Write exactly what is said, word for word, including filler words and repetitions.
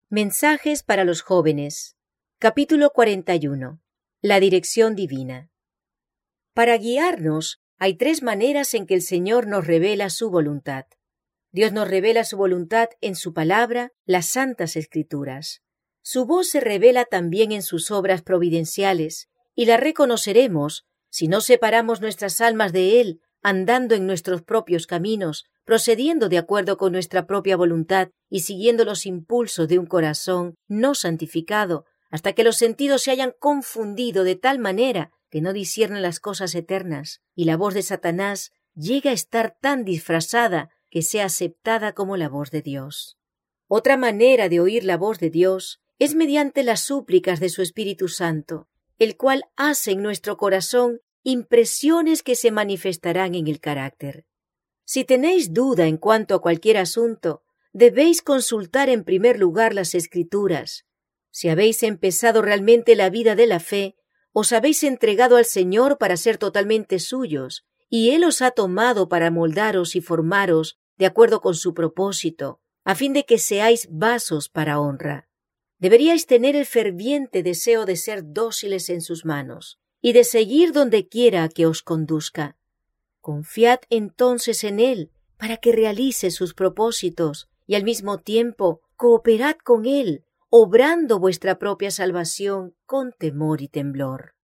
Mensajes para los jóvenes. Capítulo cuarenta y uno. La dirección divina. Para guiarnos, hay tres maneras en que el Señor nos revela su voluntad. Dios nos revela su voluntad en su palabra, las Santas Escrituras. Su voz se revela también en sus obras providenciales, y la reconoceremos si no separamos nuestras almas de Él, andando en nuestros propios caminos, procediendo de acuerdo con nuestra propia voluntad y siguiendo los impulsos de un corazón no santificado, hasta que los sentidos se hayan confundido de tal manera que no disciernen las cosas eternas, y la voz de Satanás llega a estar tan disfrazada que sea aceptada como la voz de Dios. Otra manera de oír la voz de Dios es mediante las súplicas de su Espíritu Santo, el cual hace en nuestro corazón impresiones que se manifestarán en el carácter. Si tenéis duda en cuanto a cualquier asunto, debéis consultar en primer lugar las Escrituras. Si habéis empezado realmente la vida de la fe, os habéis entregado al Señor para ser totalmente suyos, y Él os ha tomado para moldaros y formaros de acuerdo con su propósito, a fin de que seáis vasos para honra. Deberíais tener el ferviente deseo de ser dóciles en sus manos, y de seguir donde quiera que os conduzca. Confiad entonces en Él, para que realice sus propósitos, y al mismo tiempo cooperad con Él, obrando vuestra propia salvación con temor y temblor.